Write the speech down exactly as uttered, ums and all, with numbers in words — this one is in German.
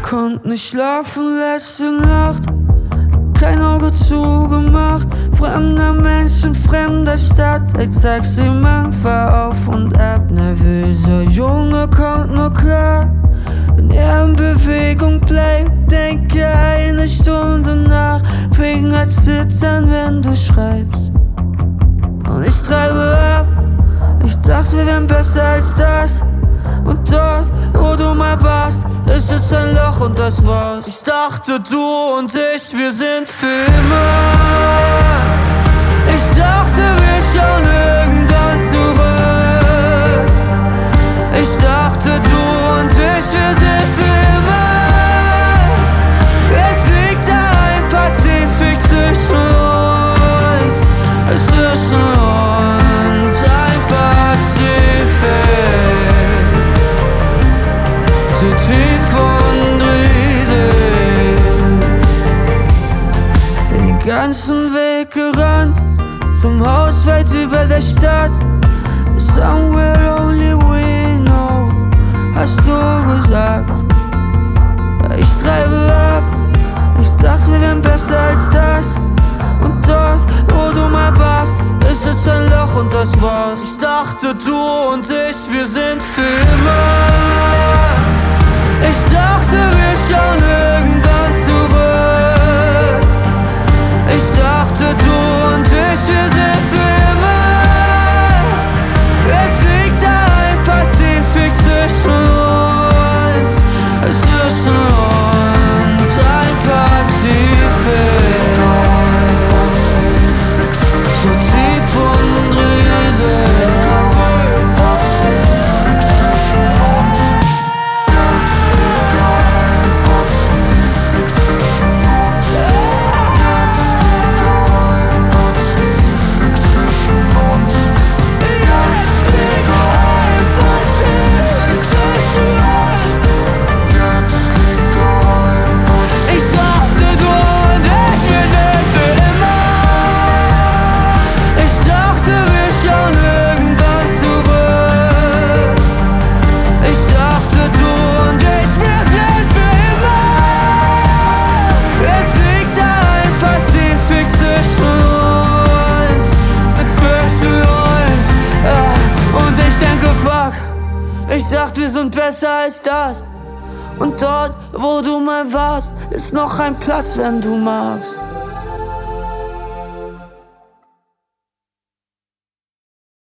Konnte nicht schlafen letzte Nacht, kein Auge zugemacht. Fremder Mensch in fremder Stadt, ich Taxi, man fahr auf und ab. Nervöser Junge kommt nur klar, wenn er in Bewegung bleibt. Denke eine Stunde nach, Finger zittern, wenn du schreibst. Und ich treibe ab, ich dachte, wir wären besser als das. Und dort, wo du mal warst, ist jetzt ein Loch und das war's. Ich dachte, du und ich, wir sind für immer. Ich dachte, wir schauen irgendwann zurück. Ich dachte, du und ich, wir sind für immer. Jetzt liegt da ein Pazifik zwischen uns, zwischen uns, ein Pazifik. So tief und riesig, den ganzen Weg gerannt, zum Haus weit über der Stadt. Somewhere only we know, hast du gesagt. Ich treibe ab, ich dachte, wir wären besser als das. Und dort, wo du mal warst, ist jetzt ein Loch und das war's. Ich dachte, du und ich, wir sind für immer. Ich dachte, wir schauen irgendwann zurück. Ich dachte, du und ich, wir sind für immer. Jetzt liegt da ein Pazifik zwischen uns, zwischen uns, ein Pazifik. So tief und riesig. Ich dachte, wir sind besser als das. Und dort, wo du mal warst, ist noch ein Platz, wenn du magst.